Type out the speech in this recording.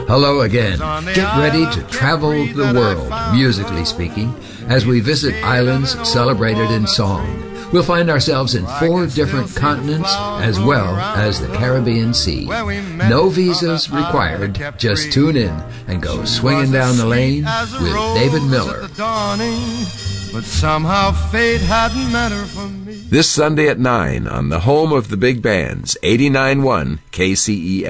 Hello again. Get ready to travel the world, musically speaking, as we visit islands celebrated in song. We'll find ourselves in 4 different continents as well as the Caribbean Sea. No visas required. Just tune in and go swinging down the lane with David Miller. But somehow fate hadn't meant her for me. This Sunday at 9 on the home of the big bands, 89.1 KCEN.